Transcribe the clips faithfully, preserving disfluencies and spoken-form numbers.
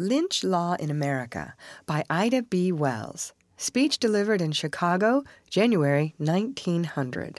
Lynch Law in America by Ida B. Wells. Speech delivered in Chicago, January nineteen hundred.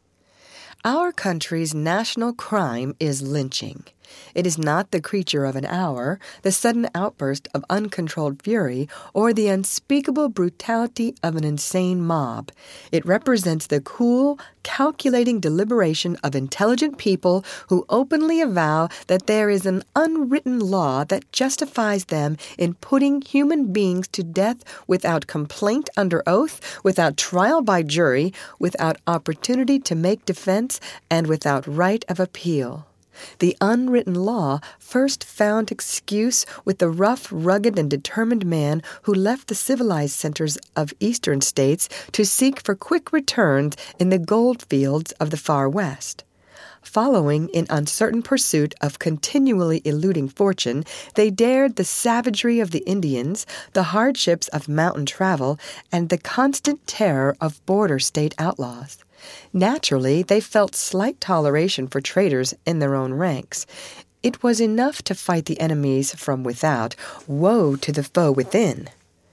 Our country's national crime is lynching. It is not the creature of an hour, the sudden outburst of uncontrolled fury, or the unspeakable brutality of an insane mob. It represents the cool, calculating deliberation of intelligent people who openly avow that there is an unwritten law that justifies them in putting human beings to death without complaint under oath, without trial by jury, without opportunity to make defense, and without right of appeal. The unwritten law first found excuse with the rough, rugged, and determined man who left the civilized centers of eastern states to seek for quick returns in the gold fields of the far west. Following in uncertain pursuit of continually eluding fortune, they dared the savagery of the Indians, the hardships of mountain travel, and the constant terror of border state outlaws. Naturally, they felt slight toleration for traitors in their own ranks. It was enough to fight the enemies from without. Woe to the foe within!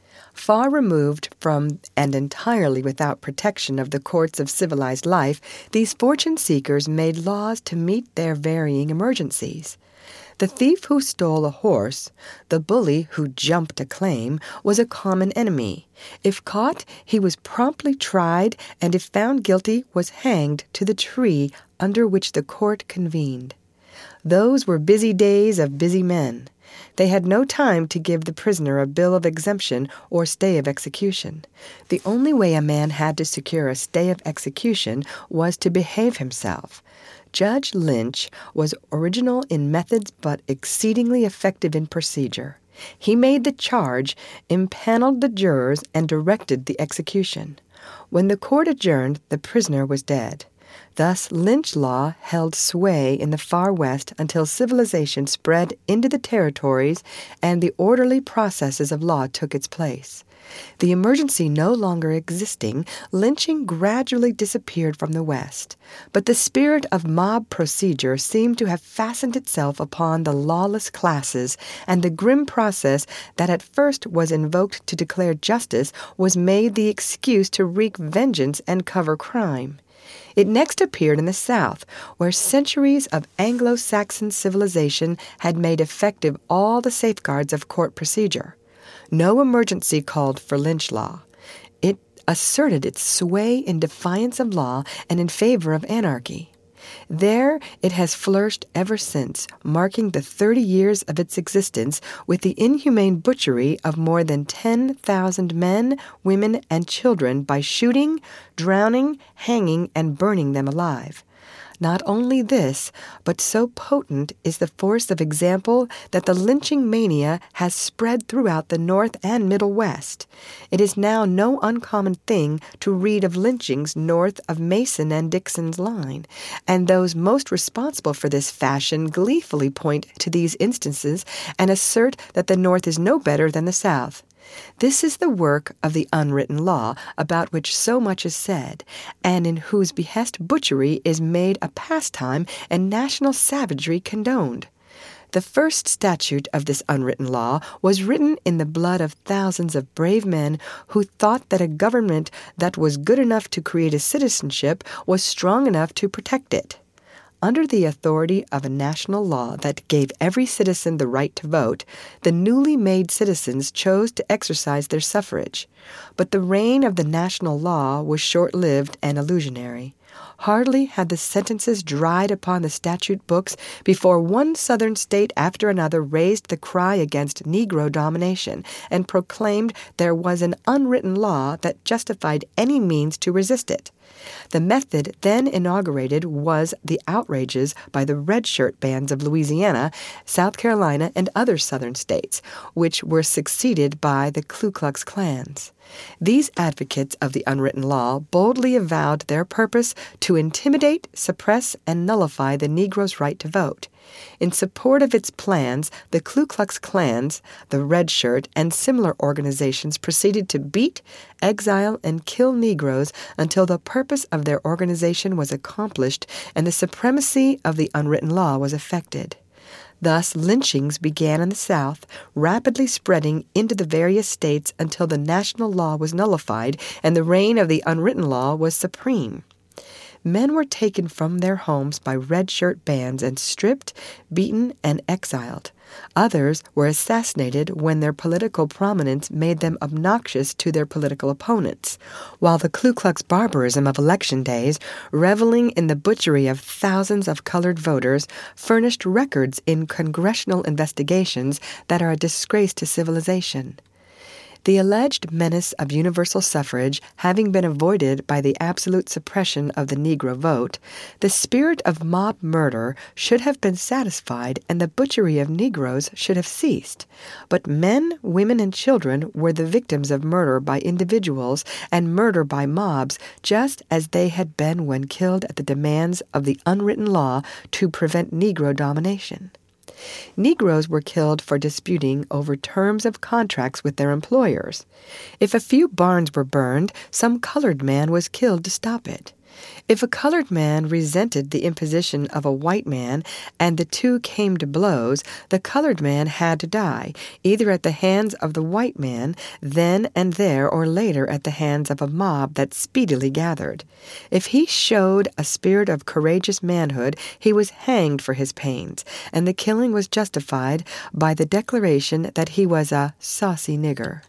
Far removed from and entirely without protection of the courts of civilized life, these fortune-seekers made laws to meet their varying emergencies. The thief who stole a horse, the bully who jumped a claim, was a common enemy. If caught, he was promptly tried, and if found guilty, was hanged to the tree under which the court convened. Those were busy days of busy men. They had no time to give the prisoner a bill of exemption or stay of execution. The only way a man had to secure a stay of execution was to behave himself. Judge Lynch was original in methods but exceedingly effective in procedure. He made the charge, impaneled the jurors, and directed the execution. When the court adjourned, the prisoner was dead. Thus, Lynch law held sway in the far west until civilization spread into the territories and the orderly processes of law took its place. The emergency no longer existing, lynching gradually disappeared from the West. But the spirit of mob procedure seemed to have fastened itself upon the lawless classes, and the grim process that at first was invoked to declare justice was made the excuse to wreak vengeance and cover crime. It next appeared in the South, where centuries of Anglo-Saxon civilization had made effective all the safeguards of court procedure. No emergency called for lynch law. It asserted its sway in defiance of law and in favor of anarchy. There it has flourished ever since, marking the thirty years of its existence with the inhumane butchery of more than ten thousand men, women, and children by shooting, drowning, hanging, and burning them alive. Not only this, but so potent is the force of example that the lynching mania has spread throughout the North and Middle West. It is now no uncommon thing to read of lynchings north of Mason and Dixon's line, and those most responsible for this fashion gleefully point to these instances and assert that the North is no better than the South. This is the work of the unwritten law, about which so much is said, and in whose behest butchery is made a pastime and national savagery condoned. The first statute of this unwritten law was written in the blood of thousands of brave men who thought that a government that was good enough to create a citizenship was strong enough to protect it. Under the authority of a national law that gave every citizen the right to vote, the newly made citizens chose to exercise their suffrage. But the reign of the national law was short-lived and illusionary. Hardly had the sentences dried upon the statute books before one Southern state after another raised the cry against Negro domination and proclaimed there was an unwritten law that justified any means to resist it. The method then inaugurated was the outrages by the red shirt bands of Louisiana, South Carolina, and other Southern states, which were succeeded by the Ku Klux Klans. These advocates of the unwritten law boldly avowed their purpose to intimidate, suppress, and nullify the Negro's right to vote. In support of its plans, the Ku Klux Klans, the Red Shirt, and similar organizations proceeded to beat, exile, and kill Negroes until the purpose of their organization was accomplished and the supremacy of the unwritten law was effected. Thus, lynchings began in the South, rapidly spreading into the various states until the national law was nullified and the reign of the unwritten law was supreme. Men were taken from their homes by red shirt bands and stripped, beaten, and exiled. Others were assassinated when their political prominence made them obnoxious to their political opponents, while the Ku Klux barbarism of election days, reveling in the butchery of thousands of colored voters, furnished records in congressional investigations that are a disgrace to civilization. The alleged menace of universal suffrage having been avoided by the absolute suppression of the Negro vote, the spirit of mob murder should have been satisfied and the butchery of Negroes should have ceased. But men, women, and children were the victims of murder by individuals and murder by mobs, just as they had been when killed at the demands of the unwritten law to prevent Negro domination. Negroes were killed for disputing over terms of contracts with their employers. If a few barns were burned, some colored man was killed to stop it. If a colored man resented the imposition of a white man and the two came to blows, the colored man had to die, either at the hands of the white man, then and there, or later at the hands of a mob that speedily gathered. If he showed a spirit of courageous manhood, he was hanged for his pains, and the killing was justified by the declaration that he was a saucy nigger.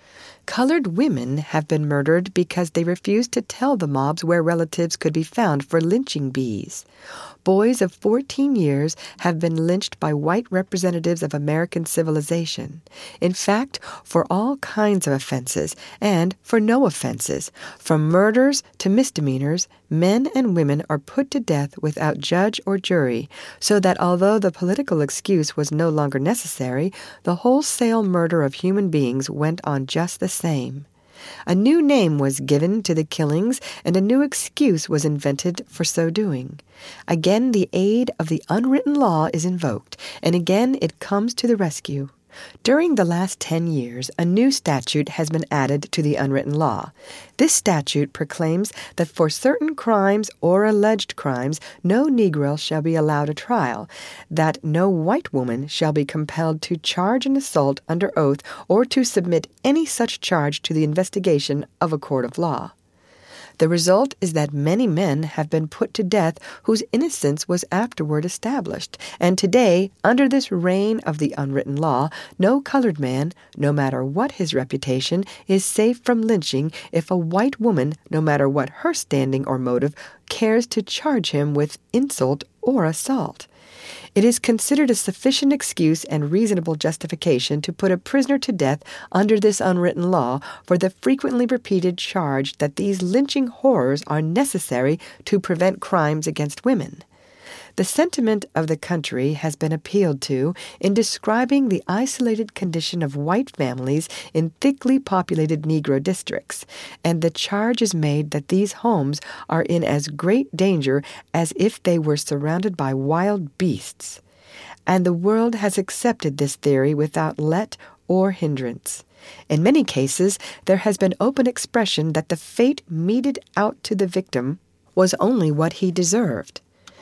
Colored women have been murdered because they refused to tell the mobs where relatives could be found for lynching bees. Boys of fourteen years have been lynched by white representatives of American civilization. In fact, for all kinds of offenses and for no offenses, from murders to misdemeanors, men and women are put to death without judge or jury, so that although the political excuse was no longer necessary, the wholesale murder of human beings went on just the same. A new name was given to the killings, and a new excuse was invented for so doing. Again, the aid of the unwritten law is invoked, and again it comes to the rescue. During the last ten years, a new statute has been added to the unwritten law. This statute proclaims that for certain crimes or alleged crimes, no Negro shall be allowed a trial, that no white woman shall be compelled to charge an assault under oath or to submit any such charge to the investigation of a court of law. The result is that many men have been put to death whose innocence was afterward established, and today, under this reign of the unwritten law, no colored man, no matter what his reputation, is safe from lynching if a white woman, no matter what her standing or motive, cares to charge him with insult or assault. It is considered a sufficient excuse and reasonable justification to put a prisoner to death under this unwritten law for the frequently repeated charge that these lynching horrors are necessary to prevent crimes against women. The sentiment of the country has been appealed to in describing the isolated condition of white families in thickly populated Negro districts, and the charge is made that these homes are in as great danger as if they were surrounded by wild beasts. And the world has accepted this theory without let or hindrance. In many cases, there has been open expression that the fate meted out to the victim was only what he deserved.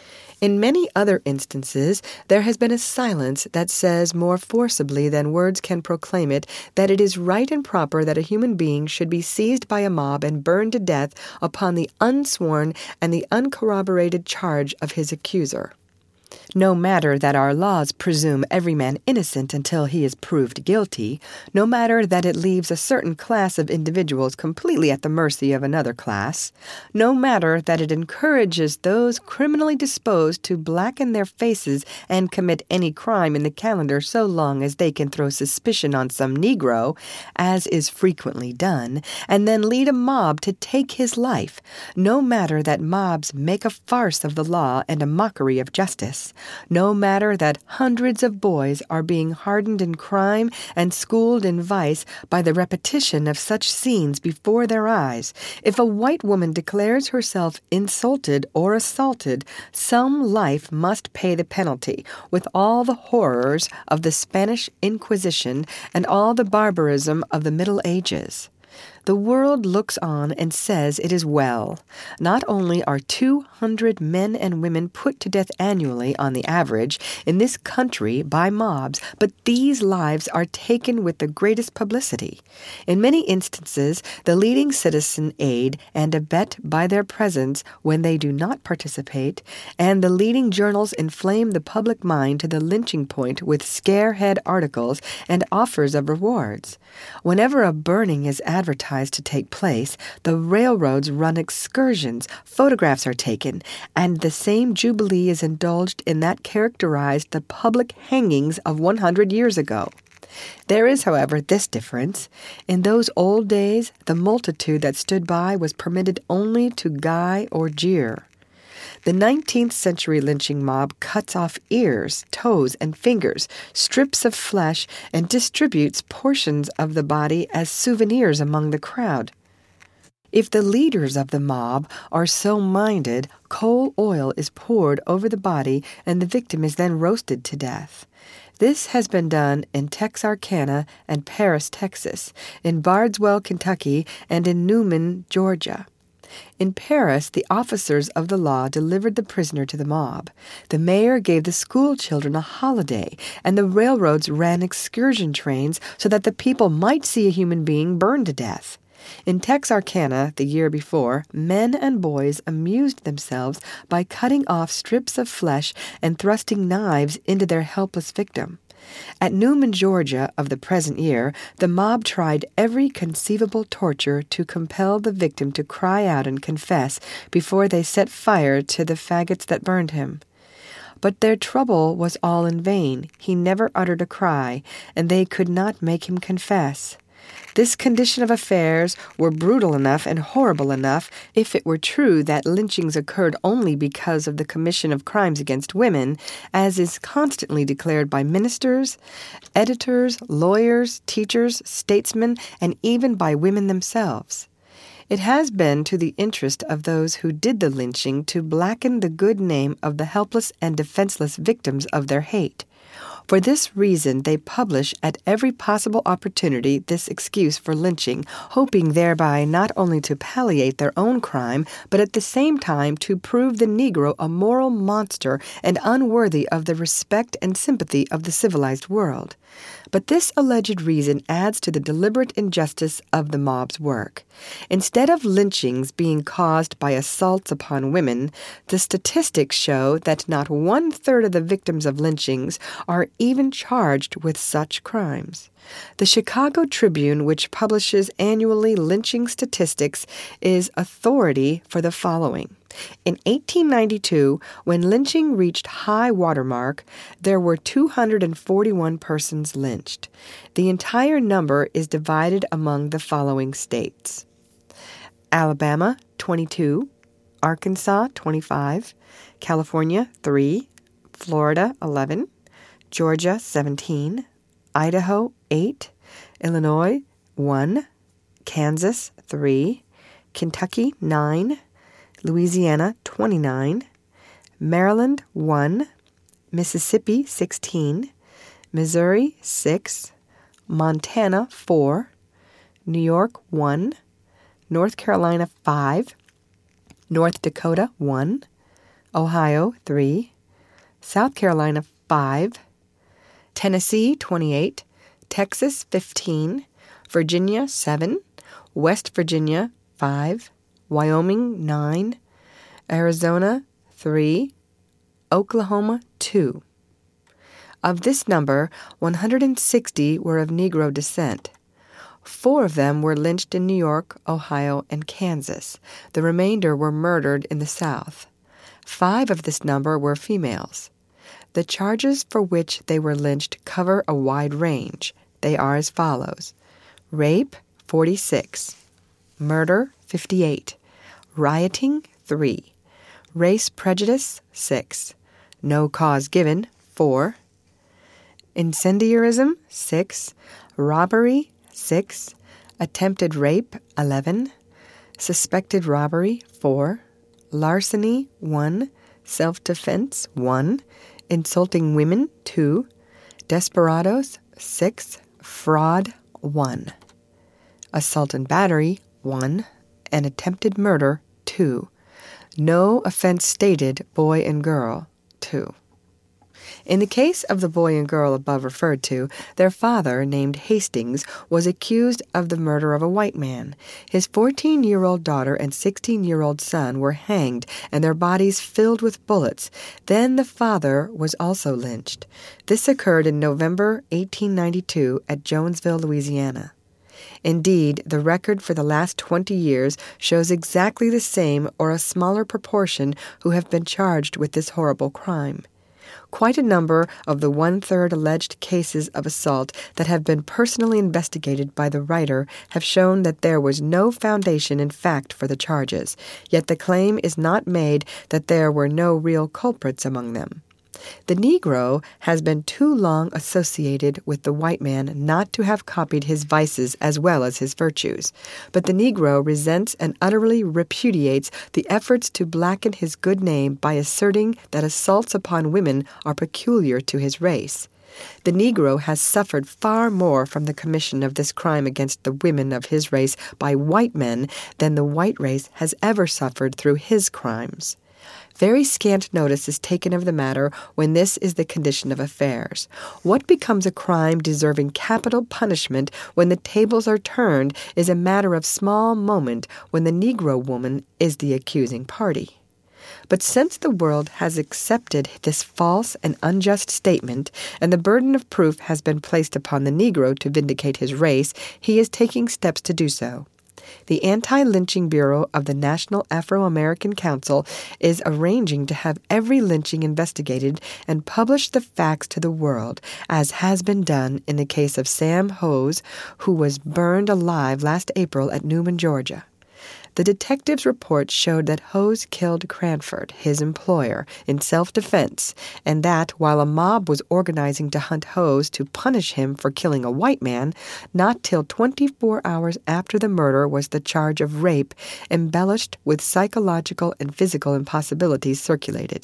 In many other instances, there has been a silence that says more forcibly than words can proclaim it that it is right and proper that a human being should be seized by a mob and burned to death upon the unsworn and the uncorroborated charge of his accuser. No matter that our laws presume every man innocent until he is proved guilty, no matter that it leaves a certain class of individuals completely at the mercy of another class, no matter that it encourages those criminally disposed to blacken their faces and commit any crime in the calendar so long as they can throw suspicion on some Negro, as is frequently done, and then lead a mob to take his life, no matter that mobs make a farce of the law and a mockery of justice, no matter that hundreds of boys are being hardened in crime and schooled in vice by the repetition of such scenes before their eyes, if a white woman declares herself insulted or assaulted, some life must pay the penalty, with all the horrors of the Spanish Inquisition and all the barbarism of the Middle Ages. The world looks on and says it is well. Not only are two hundred men and women put to death annually on the average in this country by mobs, but these lives are taken with the greatest publicity. In many instances, the leading citizen aid and abet by their presence when they do not participate, and the leading journals inflame the public mind to the lynching point with scarehead articles and offers of rewards. Whenever a burning is advertised to take place, the railroads run excursions, photographs are taken, and the same jubilee is indulged in that characterized the public hangings of one hundred years ago. There is, however, this difference. In those old days, the multitude that stood by was permitted only to guy or jeer. The nineteenth century lynching mob cuts off ears, toes, and fingers, strips of flesh, and distributes portions of the body as souvenirs among the crowd. If the leaders of the mob are so minded, coal oil is poured over the body and the victim is then roasted to death. This has been done in Texarkana and Paris, Texas, in Bardwell, Kentucky, and in Newman, Georgia. In Paris, the officers of the law delivered the prisoner to the mob. The mayor gave the school children a holiday, and the railroads ran excursion trains so that the people might see a human being burned to death. In Texarkana, the year before, men and boys amused themselves by cutting off strips of flesh and thrusting knives into their helpless victim. At Newman, Georgia, of the present year, the mob tried every conceivable torture to compel the victim to cry out and confess before they set fire to the faggots that burned him. But their trouble was all in vain. He never uttered a cry, and they could not make him confess. This condition of affairs were brutal enough and horrible enough if it were true that lynchings occurred only because of the commission of crimes against women, as is constantly declared by ministers, editors, lawyers, teachers, statesmen, and even by women themselves. It has been to the interest of those who did the lynching to blacken the good name of the helpless and defenseless victims of their hate. For this reason, they publish at every possible opportunity this excuse for lynching, hoping thereby not only to palliate their own crime, but at the same time to prove the Negro a moral monster and unworthy of the respect and sympathy of the civilized world. But this alleged reason adds to the deliberate injustice of the mob's work. Instead of lynchings being caused by assaults upon women, the statistics show that not one-third of the victims of lynchings are even charged with such crimes. The Chicago Tribune, which publishes annually lynching statistics, is authority for the following. In eighteen ninety-two, when lynching reached high watermark, there were two hundred forty-one persons lynched. The entire number is divided among the following states: Alabama, twenty-two, Arkansas, twenty-five, California, three, Florida, eleven, Georgia, seventeen, Idaho, eight, Illinois, one, Kansas, three, Kentucky, nine, Louisiana, twenty-nine, Maryland, one, Mississippi, sixteen, Missouri, six, Montana, four, New York, one, North Carolina, five, North Dakota, one, Ohio, three, South Carolina, five, Tennessee, twenty-eight, Texas, fifteen, Virginia, seven, West Virginia, five, Wyoming, nine, Arizona, three, Oklahoma, two. Of this number, one hundred sixty were of Negro descent. Four of them were lynched in New York, Ohio, and Kansas. The remainder were murdered in the South. Five of this number were females. The charges for which they were lynched cover a wide range. They are as follows: rape, forty-six, murder, fifty-eight, rioting, three, race prejudice, six, no cause given, four, incendiarism, six, robbery, six, attempted rape, eleven, suspected robbery, four, larceny, one, self-defense, one, insulting women, two, desperados, six, fraud, one. Assault and battery, one. And attempted murder, two. No offense stated, boy and girl, two. In the case of the boy and girl above referred to, their father, named Hastings, was accused of the murder of a white man. His fourteen-year-old daughter and sixteen-year-old son were hanged and their bodies filled with bullets. Then the father was also lynched. This occurred in November eighteen ninety-two at Jonesville, Louisiana. Indeed, the record for the last twenty years shows exactly the same or a smaller proportion who have been charged with this horrible crime. Quite a number of the one-third alleged cases of assault that have been personally investigated by the writer have shown that there was no foundation in fact for the charges, yet the claim is not made that there were no real culprits among them. The Negro has been too long associated with the white man not to have copied his vices as well as his virtues, but the Negro resents and utterly repudiates the efforts to blacken his good name by asserting that assaults upon women are peculiar to his race. The Negro has suffered far more from the commission of this crime against the women of his race by white men than the white race has ever suffered through his crimes. Very scant notice is taken of the matter when this is the condition of affairs. What becomes a crime deserving capital punishment when the tables are turned is a matter of small moment when the Negro woman is the accusing party. But since the world has accepted this false and unjust statement, and the burden of proof has been placed upon the Negro to vindicate his race, he is taking steps to do so. The Anti-Lynching Bureau of the National Afro-American Council is arranging to have every lynching investigated and publish the facts to the world, as has been done in the case of Sam Hose, who was burned alive last April at Newman, Georgia. The detective's report showed that Hose killed Cranford, his employer, in self-defense, and that while a mob was organizing to hunt Hose to punish him for killing a white man, not till twenty-four hours after the murder was the charge of rape, embellished with psychological and physical impossibilities, circulated.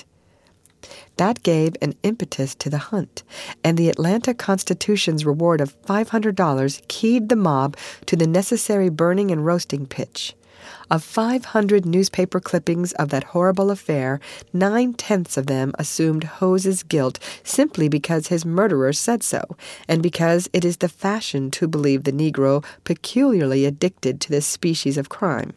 That gave an impetus to the hunt, and the Atlanta Constitution's reward of five hundred dollars keyed the mob to the necessary burning and roasting pitch. Of five hundred newspaper clippings of that horrible affair, nine-tenths of them assumed Hose's guilt simply because his murderer said so, and because it is the fashion to believe the Negro peculiarly addicted to this species of crime.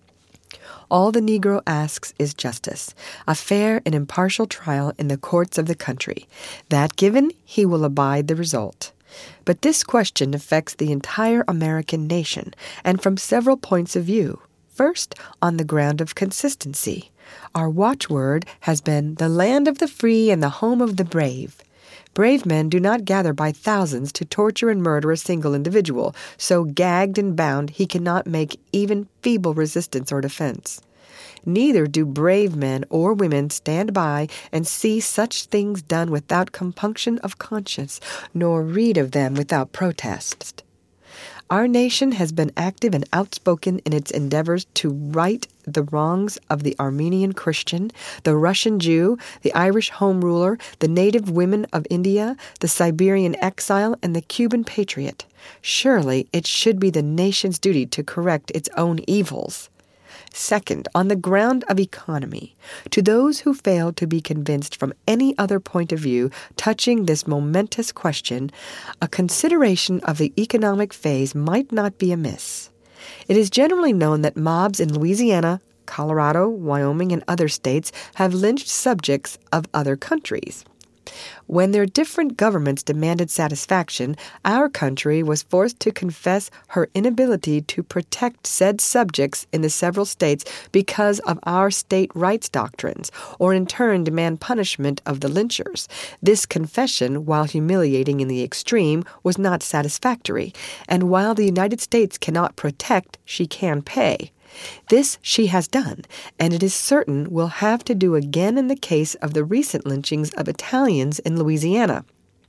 All the Negro asks is justice, a fair and impartial trial in the courts of the country. That given, he will abide the result. But this question affects the entire American nation, and from several points of view. First, on the ground of consistency. Our watchword has been the land of the free and the home of the brave. Brave men do not gather by thousands to torture and murder a single individual, so gagged and bound he cannot make even feeble resistance or defense. Neither do brave men or women stand by and see such things done without compunction of conscience, nor read of them without protest. Our nation has been active and outspoken in its endeavors to right the wrongs of the Armenian Christian, the Russian Jew, the Irish Home Ruler, the native women of India, the Siberian exile, and the Cuban patriot. Surely it should be the nation's duty to correct its own evils. Second, on the ground of economy, to those who fail to be convinced from any other point of view touching this momentous question, a consideration of the economic phase might not be amiss. It is generally known that mobs in Louisiana, Colorado, Wyoming, and other states have lynched subjects of other countries. When their different governments demanded satisfaction, our country was forced to confess her inability to protect said subjects in the several states because of our state rights doctrines, or in turn demand punishment of the lynchers. This confession, while humiliating in the extreme, was not satisfactory, and while the United States cannot protect, she can pay. This she has done, and it is certain will have to do again in the case of the recent lynchings of Italians in Louisiana.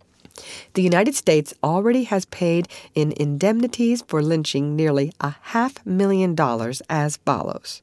The United States already has paid in indemnities for lynching nearly a half million dollars as follows.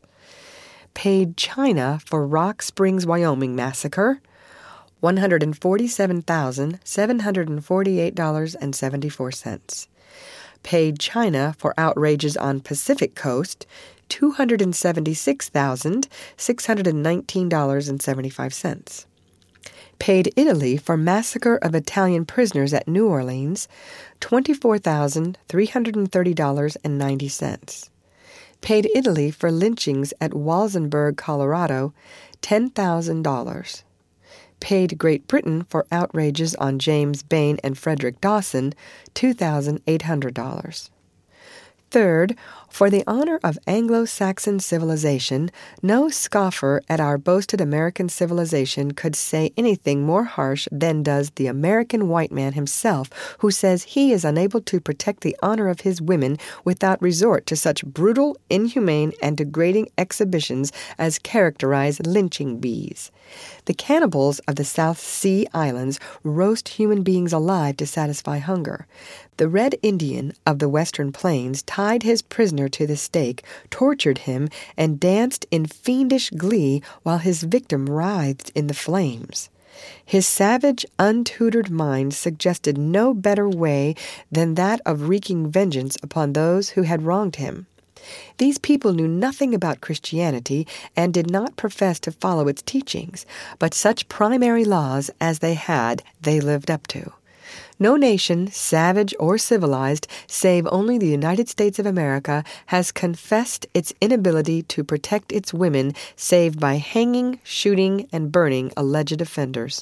Paid China for Rock Springs, Wyoming massacre, one hundred forty-seven thousand seven hundred forty-eight dollars and seventy-four cents. paid China for outrages on Pacific Coast two hundred seventy-six thousand six hundred nineteen dollars and seventy-five cents. Paid Italy for massacre of Italian prisoners at New Orleans twenty-four thousand three hundred thirty dollars and ninety cents. Paid Italy for lynchings at Walsenburg, Colorado ten thousand dollars. Paid Great Britain for outrages on James Bain and Frederick Dawson two thousand eight hundred dollars. Third, for the honor of Anglo-Saxon civilization, no scoffer at our boasted American civilization could say anything more harsh than does the American white man himself, who says he is unable to protect the honor of his women without resort to such brutal, inhumane, and degrading exhibitions as characterize lynching bees. The cannibals of the South Sea Islands roast human beings alive to satisfy hunger. The Red Indian of the Western Plains tied his prisoner to the stake, tortured him, and danced in fiendish glee while his victim writhed in the flames. His savage, untutored mind suggested no better way than that of wreaking vengeance upon those who had wronged him. These people knew nothing about Christianity and did not profess to follow its teachings, but such primary laws as they had, they lived up to. No nation, savage or civilized, save only the United States of America, has confessed its inability to protect its women save by hanging, shooting, and burning alleged offenders.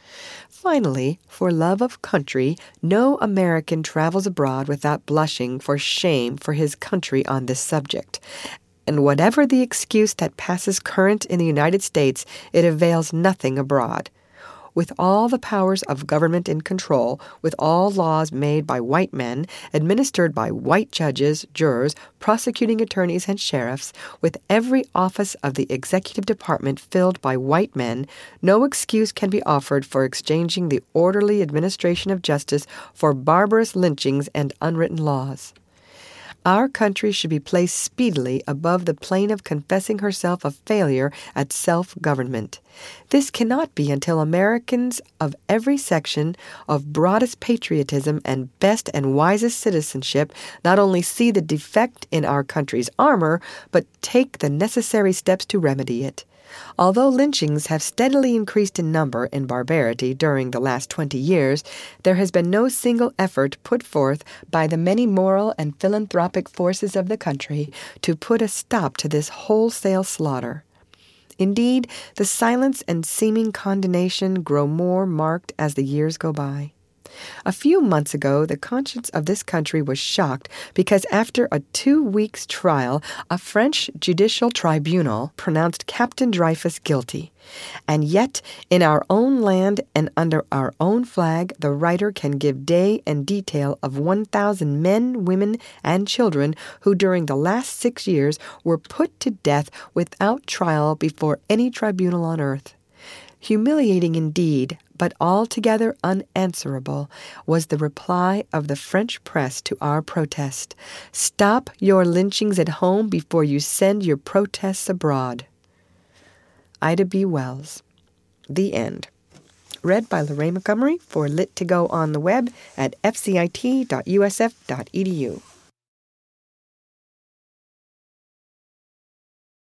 Finally, for love of country, no American travels abroad without blushing for shame for his country on this subject. And whatever the excuse that passes current in the United States, it avails nothing abroad. With all the powers of government in control, with all laws made by white men, administered by white judges, jurors, prosecuting attorneys, and sheriffs, with every office of the executive department filled by white men, no excuse can be offered for exchanging the orderly administration of justice for barbarous lynchings and unwritten laws. Our country should be placed speedily above the plane of confessing herself a failure at self-government. This cannot be until Americans of every section of broadest patriotism and best and wisest citizenship not only see the defect in our country's armor, but take the necessary steps to remedy it. Although lynchings have steadily increased in number and barbarity during the last twenty years, there has been no single effort put forth by the many moral and philanthropic forces of the country to put a stop to this wholesale slaughter. Indeed, the silence and seeming condemnation grow more marked as the years go by. A few months ago, the conscience of this country was shocked because after a two weeks trial, a French judicial tribunal pronounced Captain Dreyfus guilty. And yet, in our own land and under our own flag, the writer can give day and detail of one thousand men, women, and children who during the last six years were put to death without trial before any tribunal on earth. Humiliating indeed, but altogether unanswerable, was the reply of the French press to our protest. Stop your lynchings at home before you send your protests abroad. Ida B. Wells. The End. Read by Lorraine Montgomery for Lit to Go on the web at f c i t dot u s f dot e d u.